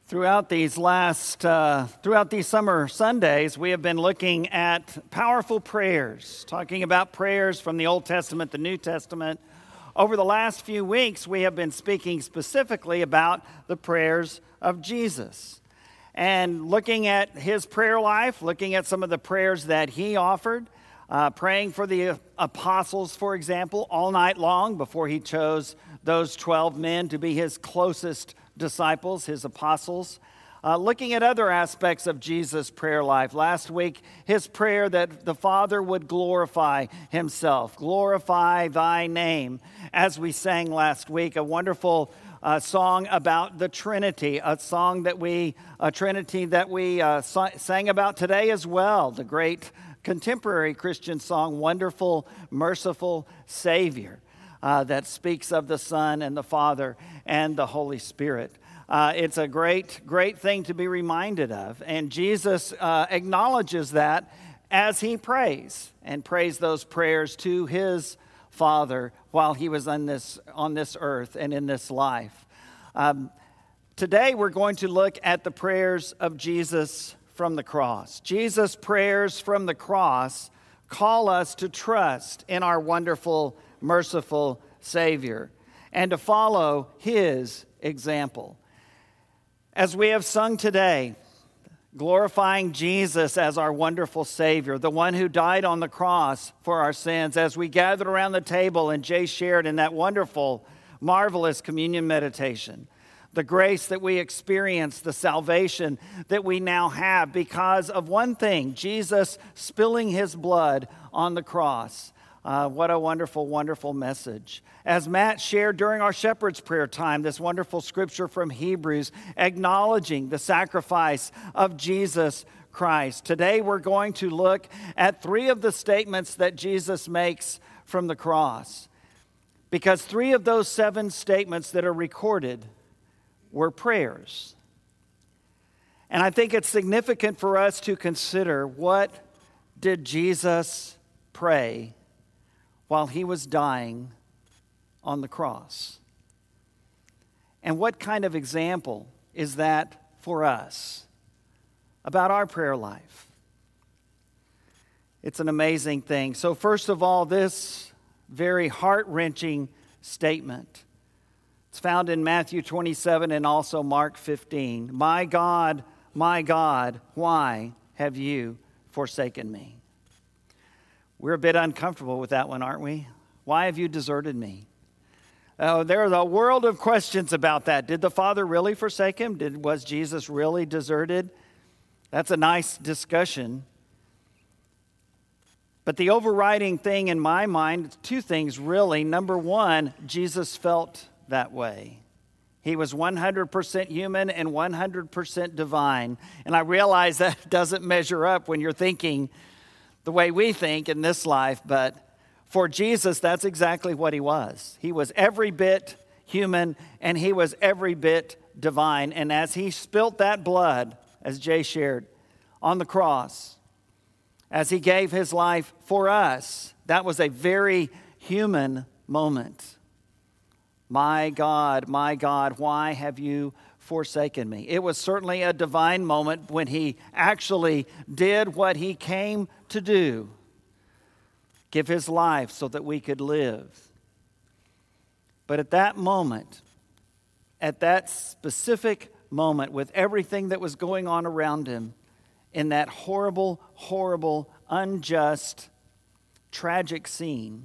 Throughout these summer Sundays, we have been looking at powerful prayers, talking about prayers from the Old Testament, the New Testament. Over the last few weeks, we have been speaking specifically about the prayers of Jesus and looking at his prayer life, looking at some of the prayers that he offered, praying for the apostles, for example, all night long before he chose those 12 men to be his closest disciples, his apostles. Looking at other aspects of Jesus' prayer life. Last week, his prayer that the Father would glorify himself. Glorify thy name. As we sang last week, a wonderful song about the Trinity, a Trinity that we sang about today as well. The great contemporary Christian song, Wonderful, Merciful Savior. That speaks of the Son and the Father and the Holy Spirit. It's a great thing to be reminded of. And Jesus acknowledges that as he prays, and prays those prayers to his Father while he was on this earth and in this life. Today we're going to look at the prayers of Jesus from the cross. Jesus' prayers from the cross call us to trust in our wonderful, merciful Savior and to follow his example. As we have sung today, glorifying Jesus as our wonderful Savior, the one who died on the cross for our sins, as we gathered around the table and Jay shared in that wonderful, marvelous communion meditation, the grace that we experience, the salvation that we now have because of one thing, Jesus spilling his blood on the cross. What a wonderful, wonderful message. As Matt shared during our shepherd's prayer time, this wonderful scripture from Hebrews acknowledging the sacrifice of Jesus Christ. Today we're going to look at 3 of the statements that Jesus makes from the cross. Because 3 of those 7 statements that are recorded were prayers. And I think it's significant for us to consider, what did Jesus pray while he was dying on the cross? And what kind of example is that for us about our prayer life? It's an amazing thing. So first of all, this very heart-wrenching statement. It's found in Matthew 27 and also Mark 15. My God, why have you forsaken me? We're a bit uncomfortable with that one, aren't we? Why have you deserted me? Oh, there's a world of questions about that. Did the Father really forsake him? Was Jesus really deserted? That's a nice discussion. But the overriding thing in my mind, 2 things really. Number 1, Jesus felt that way. He was 100% human and 100% divine. And I realize that doesn't measure up when you're thinking the way we think in this life, but for Jesus, that's exactly what he was. He was every bit human and he was every bit divine. And as he spilt that blood, as Jay shared, on the cross, as he gave his life for us, that was a very human moment. My God, why have you forsaken me? It was certainly a divine moment when he actually did what he came to do. Give his life so that we could live. But at that moment, at that specific moment, with everything that was going on around him, in that horrible, horrible, unjust, tragic scene,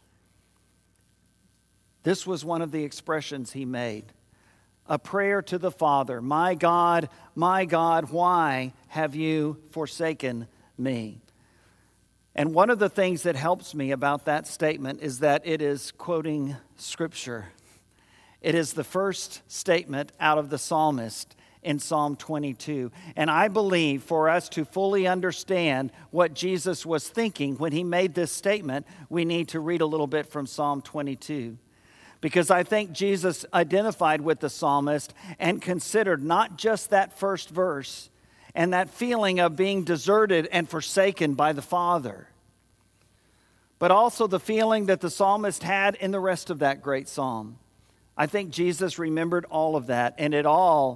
this was one of the expressions he made. A prayer to the Father. My God, why have you forsaken me? And one of the things that helps me about that statement is that it is quoting Scripture. It is the first statement out of the psalmist in Psalm 22. And I believe for us to fully understand what Jesus was thinking when he made this statement, we need to read a little bit from Psalm 22. Because I think Jesus identified with the psalmist and considered not just that first verse and that feeling of being deserted and forsaken by the Father, but also the feeling that the psalmist had in the rest of that great psalm. I think Jesus remembered all of that, and it all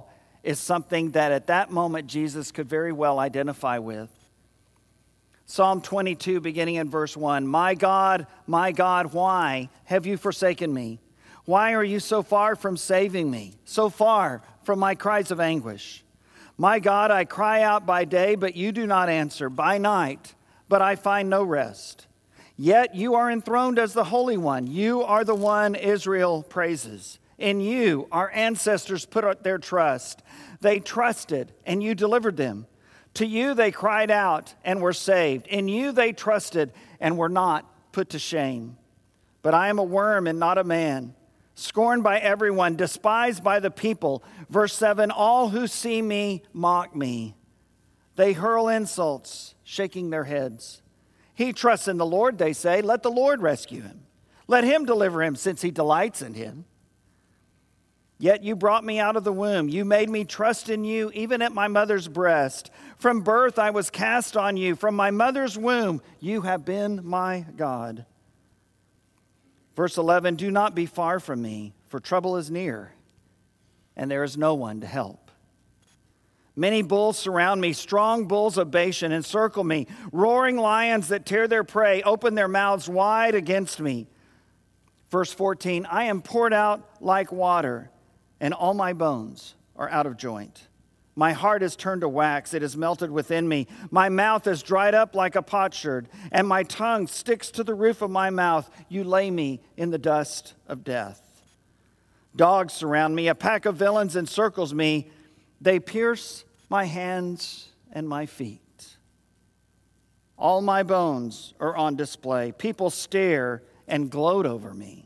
is something that at that moment Jesus could very well identify with. Psalm 22, beginning in verse 1, my God, why have you forsaken me? Why are you so far from saving me, so far from my cries of anguish? My God, I cry out by day, but you do not answer, by night, but I find no rest. Yet you are enthroned as the Holy One. You are the one Israel praises. In you, our ancestors put their trust. They trusted, and you delivered them. To you they cried out and were saved. In you they trusted and were not put to shame. But I am a worm and not a man, scorned by everyone, despised by the people. Verse 7, all who see me mock me. They hurl insults, shaking their heads. He trusts in the Lord, they say. Let the Lord rescue him. Let him deliver him, since he delights in him. Yet you brought me out of the womb. You made me trust in you, even at my mother's breast. From birth I was cast on you. From my mother's womb you have been my God. Verse 11, do not be far from me, for trouble is near, and there is no one to help. Many bulls surround me, strong bulls of Bashan encircle me. Roaring lions that tear their prey open their mouths wide against me. Verse 14, I am poured out like water, and all my bones are out of joint. My heart is turned to wax, it is melted within me. My mouth is dried up like a potsherd, and my tongue sticks to the roof of my mouth. You lay me in the dust of death. Dogs surround me, a pack of villains encircles me. They pierce my hands and my feet. All my bones are on display. People stare and gloat over me.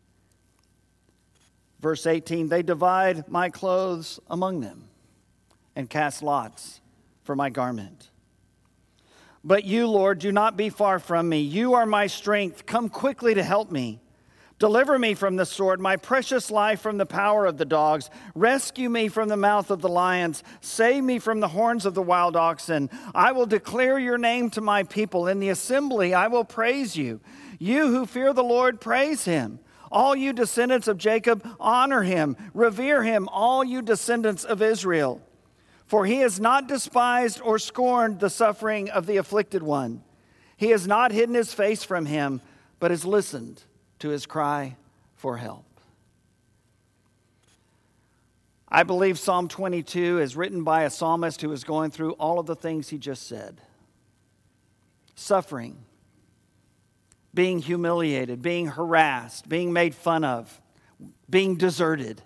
Verse 18, they divide my clothes among them and cast lots for my garment. But you, Lord, do not be far from me. You are my strength. Come quickly to help me. Deliver me from the sword, my precious life from the power of the dogs. Rescue me from the mouth of the lions. Save me from the horns of the wild oxen. I will declare your name to my people. In the assembly I will praise you. You who fear the Lord, praise him. All you descendants of Jacob, honor him. Revere him, all you descendants of Israel. For he has not despised or scorned the suffering of the afflicted one. He has not hidden his face from him, but has listened to his cry for help. I believe Psalm 22 is written by a psalmist who is going through all of the things he just said. Suffering, being humiliated, being harassed, being made fun of, being deserted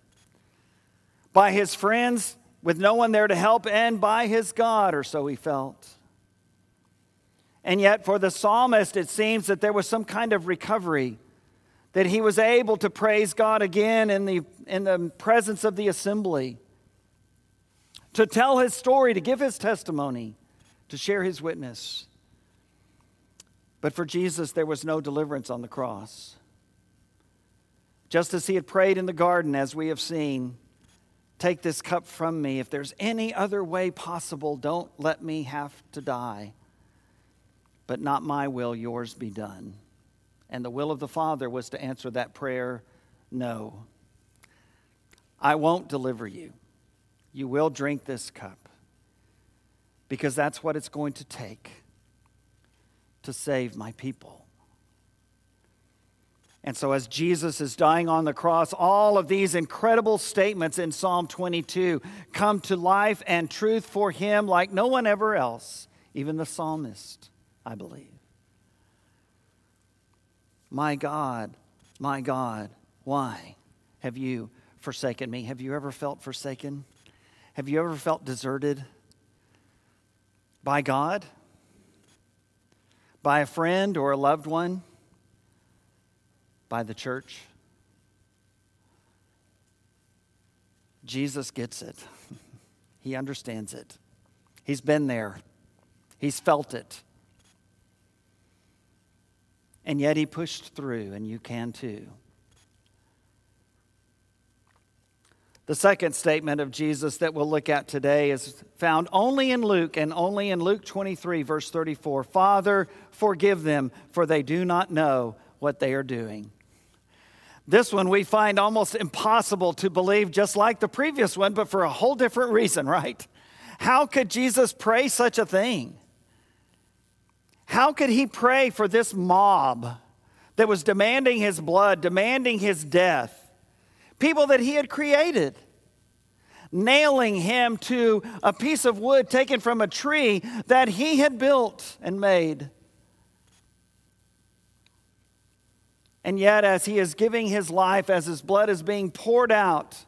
by his friends with no one there to help, and by his God, or so he felt. And yet for the psalmist, it seems that there was some kind of recovery, that he was able to praise God again in the presence of the assembly, to tell his story, to give his testimony, to share his witness. But for Jesus, there was no deliverance on the cross. Just as he had prayed in the garden, as we have seen, take this cup from me. If there's any other way possible, don't let me have to die. But not my will, yours be done. And the will of the Father was to answer that prayer, no. I won't deliver you. You will drink this cup, because that's what it's going to take to save my people. And so as Jesus is dying on the cross, all of these incredible statements in Psalm 22 come to life and truth for him like no one ever else, even the psalmist, I believe. My God, why have you forsaken me? Have you ever felt forsaken? Have you ever felt deserted by God? By a friend or a loved one? By the church? Jesus gets it. He understands it. He's been there. He's felt it. And yet he pushed through, and you can too. The second statement of Jesus that we'll look at today is found only in Luke, and only in Luke 23, verse 34. Father, forgive them, for they do not know what they are doing. This one we find almost impossible to believe, just like the previous one, but for a whole different reason, right? How could Jesus pray such a thing? How could he pray for this mob that was demanding his blood, demanding his death? People that he had created, nailing him to a piece of wood taken from a tree that he had built and made. And yet, as he is giving his life, as his blood is being poured out,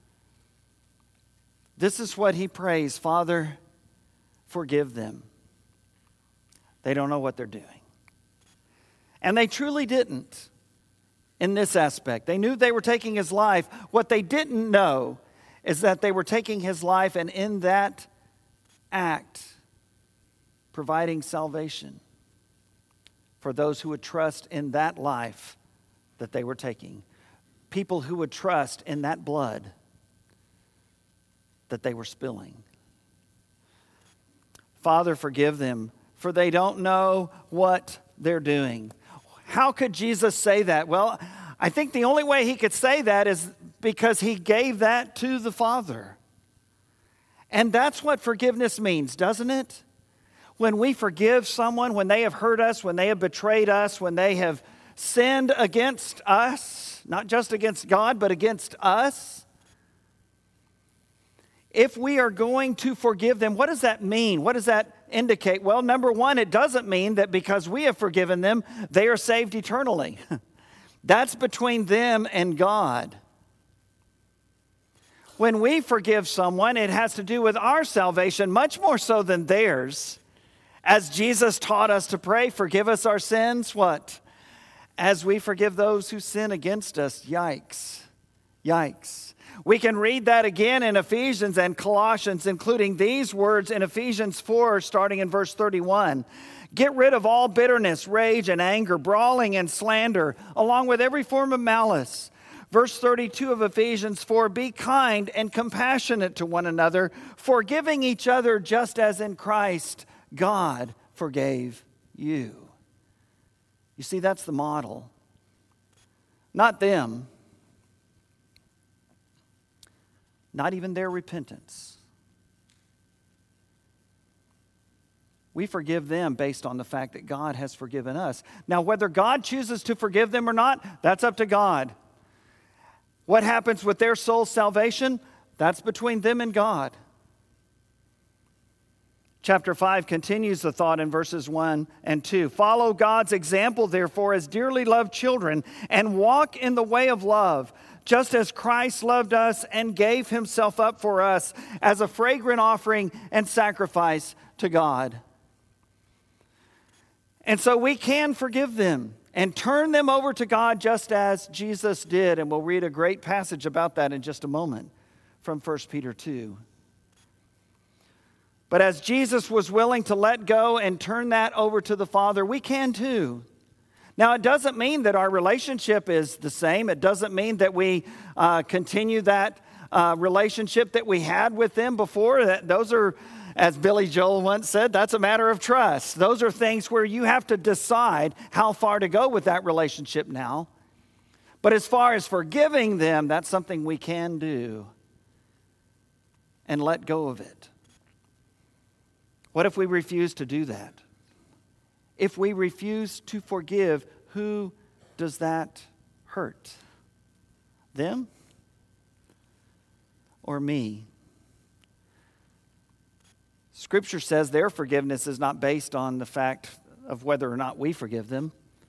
this is what he prays: Father, forgive them. They don't know what they're doing. And they truly didn't in this aspect. They knew they were taking his life. What they didn't know is that they were taking his life, and in that act, providing salvation for those who would trust in that life that they were taking. People who would trust in that blood that they were spilling. Father, forgive them, for they don't know what they're doing. How could Jesus say that? Well, I think the only way he could say that is because he gave that to the Father. And that's what forgiveness means, doesn't it? When we forgive someone, when they have hurt us, when they have betrayed us, when they have sinned against us, not just against God, but against us. If we are going to forgive them, what does that mean? What does that indicate? Well, number one, it doesn't mean that because we have forgiven them, they are saved eternally. That's between them and God. When we forgive someone, it has to do with our salvation, much more so than theirs. As Jesus taught us to pray, forgive us our sins, what? As we forgive those who sin against us. Yikes. Yikes. We can read that again in Ephesians and Colossians, including these words in Ephesians 4, starting in verse 31. Get rid of all bitterness, rage, and anger, brawling and slander, along with every form of malice. Verse 32 of Ephesians 4, be kind and compassionate to one another, forgiving each other just as in Christ God forgave you. You see, that's the model. Not them. Not even their repentance. We forgive them based on the fact that God has forgiven us. Now, whether God chooses to forgive them or not, that's up to God. What happens with their soul's salvation? That's between them and God. Chapter 5 continues the thought in verses 1 and 2. Follow God's example, therefore, as dearly loved children, and walk in the way of love, just as Christ loved us and gave himself up for us as a fragrant offering and sacrifice to God. And so we can forgive them and turn them over to God just as Jesus did. And we'll read a great passage about that in just a moment from 1 Peter 2. But as Jesus was willing to let go and turn that over to the Father, we can too. Now, it doesn't mean that our relationship is the same. It doesn't mean that we continue that relationship that we had with them before. Those are, as Billy Joel once said, that's a matter of trust. Those are things where you have to decide how far to go with that relationship now. But as far as forgiving them, that's something we can do and let go of it. What if we refuse to do that? If we refuse to forgive, who does that hurt? Them or me? Scripture says their forgiveness is not based on the fact of whether or not we forgive them.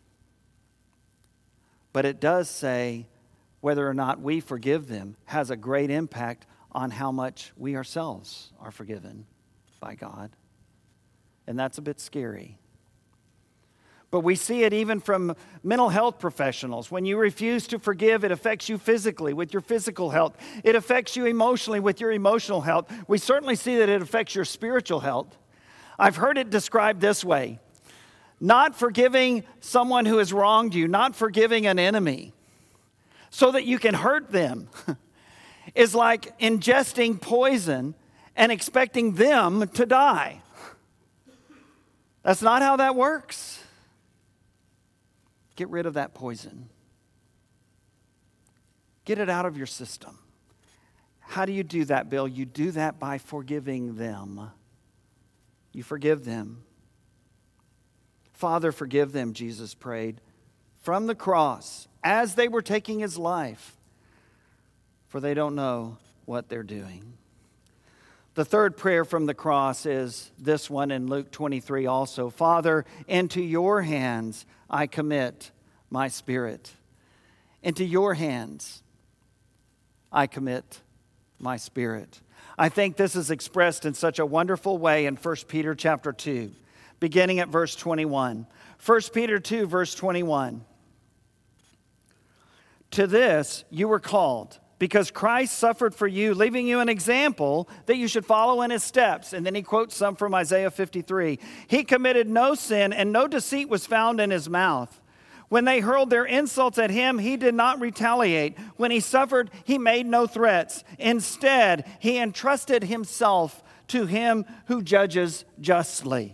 But it does say whether or not we forgive them has a great impact on how much we ourselves are forgiven by God. And that's a bit scary. But we see it even from mental health professionals. When you refuse to forgive, it affects you physically with your physical health. It affects you emotionally with your emotional health. We certainly see that it affects your spiritual health. I've heard it described this way. Not forgiving someone who has wronged you, not forgiving an enemy so that you can hurt them is like ingesting poison and expecting them to die. That's not how that works. Get rid of that poison. Get it out of your system. How do you do that, Bill? You do that by forgiving them. You forgive them. Father, forgive them, Jesus prayed from the cross as they were taking his life, for they don't know what they're doing. The third prayer from the cross is this one in Luke 23 also. Father, into your hands I commit my spirit. Into your hands I commit my spirit. I think this is expressed in such a wonderful way in 1 Peter chapter 2, beginning at verse 21. 1 Peter 2, verse 21. To this you were called, because Christ suffered for you, leaving you an example that you should follow in his steps. And then he quotes some from Isaiah 53. He committed no sin, and no deceit was found in his mouth. When they hurled their insults at him, he did not retaliate. When he suffered, he made no threats. Instead, he entrusted himself to him who judges justly.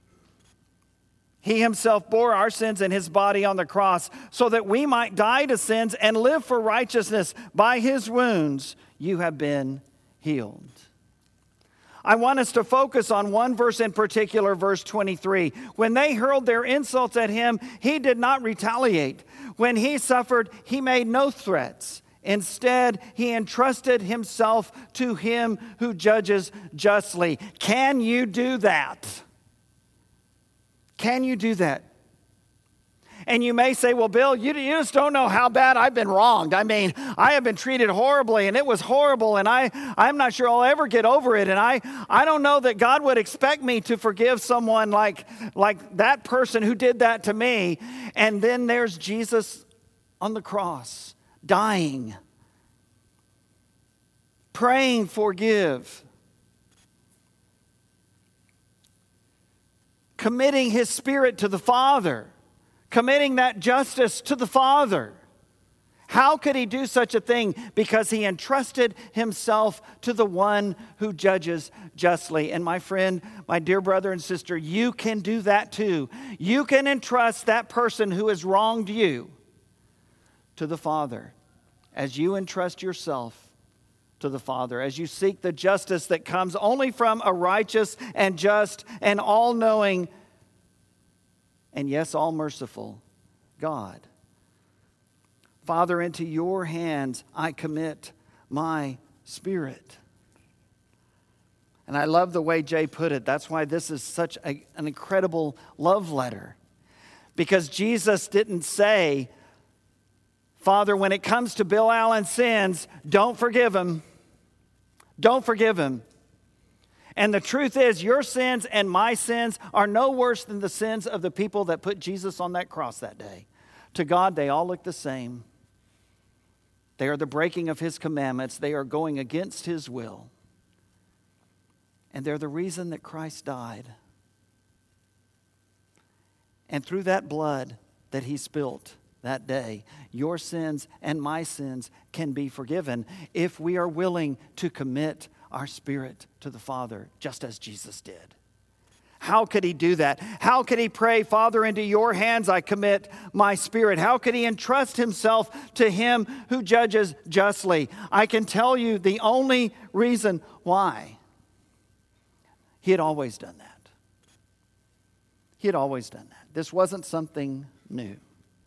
He himself bore our sins in his body on the cross so that we might die to sins and live for righteousness. By his wounds, you have been healed. I want us to focus on one verse in particular, verse 23. When they hurled their insults at him, he did not retaliate. When he suffered, he made no threats. Instead, he entrusted himself to him who judges justly. Can you do that? Can you do that? And you may say, well, Bill, you just don't know how bad I've been wronged. I mean, I have been treated horribly, and it was horrible, and I'm not sure I'll ever get over it. And I don't know that God would expect me to forgive someone like that person who did that to me. And then there's Jesus on the cross, dying, praying, forgive, committing his spirit to the Father, committing that justice to the Father. How could he do such a thing? Because he entrusted himself to the one who judges justly. And my friend, my dear brother and sister, you can do that too. You can entrust that person who has wronged you to the Father, as you entrust yourself to the Father, as you seek the justice that comes only from a righteous and just and all-knowing and yes, all-merciful God. Father, into your hands I commit my spirit. And I love the way Jay put it. That's why this is such an incredible love letter. Because Jesus didn't say, Father, when it comes to Bill Allen's sins, don't forgive him. Don't forgive him. And the truth is, your sins and my sins are no worse than the sins of the people that put Jesus on that cross that day. To God, they all look the same. They are the breaking of his commandments. They are going against his will. And they're the reason that Christ died. And through that blood that he spilt that day, your sins and my sins can be forgiven if we are willing to commit our spirit to the Father, just as Jesus did. How could he do that? How could he pray, Father, into your hands I commit my spirit? How could he entrust himself to him who judges justly? I can tell you the only reason why. He had always done that. He had always done that. This wasn't something new.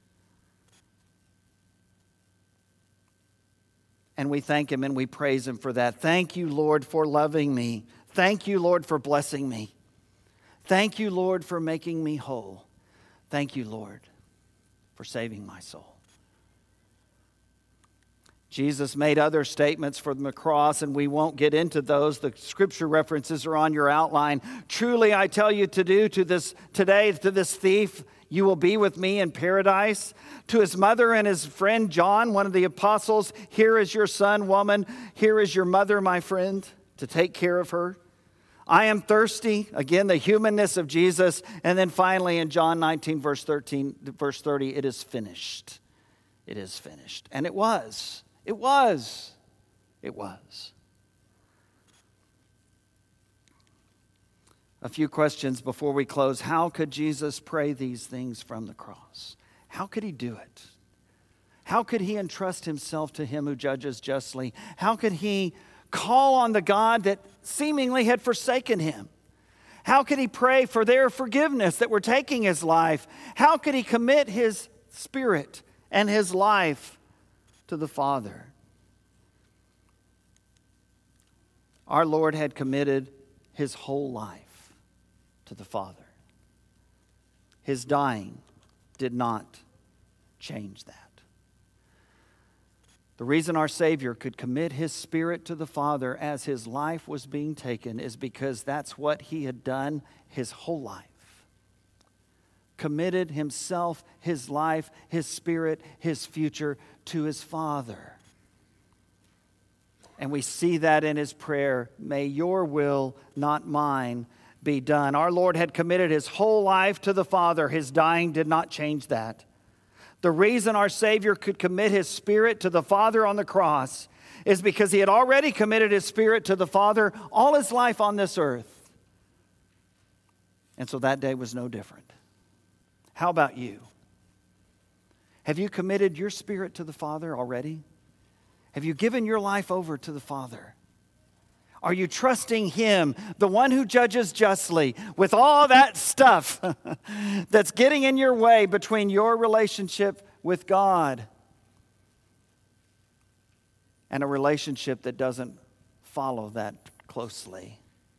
And we thank him and we praise him for that. Thank you, Lord, for loving me. Thank you, Lord, for blessing me. Thank you, Lord, for making me whole. Thank you, Lord, for saving my soul. Jesus made other statements from the cross, and we won't get into those. The scripture references are on your outline. Truly, I tell you to this thief, you will be with me in paradise. To his mother and his friend John, one of the apostles, here is your son, woman. Here is your mother, my friend, to take care of her. I am thirsty. Again, the humanness of Jesus. And then finally in John 19, verse 30, it is finished. It is finished. And it was. It was. It was. A few questions before we close. How could Jesus pray these things from the cross? How could he do it? How could he entrust himself to him who judges justly? How could he call on the God that seemingly had forsaken him? How could he pray for their forgiveness that were taking his life? How could he commit his spirit and his life to the Father? Our Lord had committed his whole life to the Father. His dying did not change that. The reason our Savior could commit his spirit to the Father as his life was being taken is because that's what he had done his whole life. Committed himself, his life, his spirit, his future to his Father. And we see that in his prayer, may your will, not mine, be done. Our Lord had committed his whole life to the Father. His dying did not change that. The reason our Savior could commit his spirit to the Father on the cross is because he had already committed his spirit to the Father all his life on this earth. And so that day was no different. How about you? Have you committed your spirit to the Father already? Have you given your life over to the Father? Are you trusting him, the one who judges justly, with all that stuff that's getting in your way between your relationship with God and a relationship that doesn't follow that closely?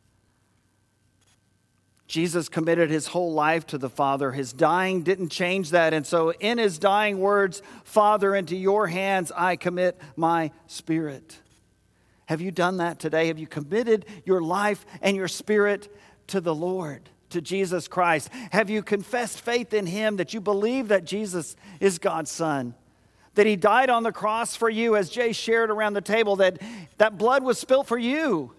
Jesus committed his whole life to the Father. His dying didn't change that. And so in his dying words, Father, into your hands I commit my spirit. Have you done that today? Have you committed your life and your spirit to the Lord, to Jesus Christ? Have you confessed faith in him, that you believe that Jesus is God's Son, that he died on the cross for you, as Jay shared around the table, that blood was spilt for you,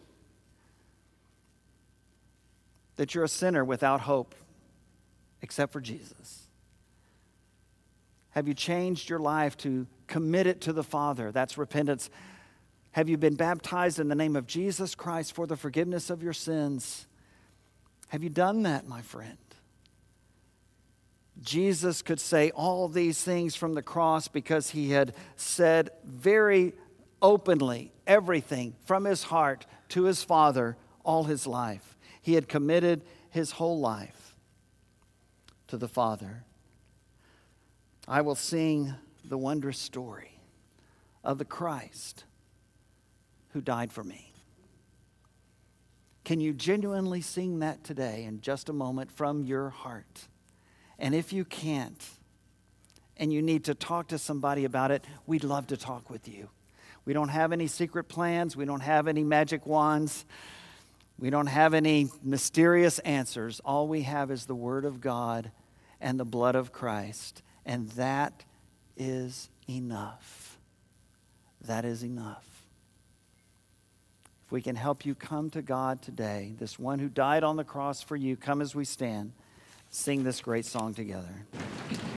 that you're a sinner without hope except for Jesus? Have you changed your life to commit it to the Father? That's repentance. Have you been baptized in the name of Jesus Christ for the forgiveness of your sins? Have you done that, my friend? Jesus could say all these things from the cross because he had said very openly everything from his heart to his Father all his life. He had committed his whole life to the Father. I will sing the wondrous story of the Christ who died for me. Can you genuinely sing that today in just a moment from your heart? And if you can't, and you need to talk to somebody about it, we'd love to talk with you. We don't have any secret plans. We don't have any magic wands. We don't have any mysterious answers. All we have is the Word of God and the blood of Christ. And that is enough. That is enough. If we can help you come to God today, this one who died on the cross for you, come as we stand, sing this great song together.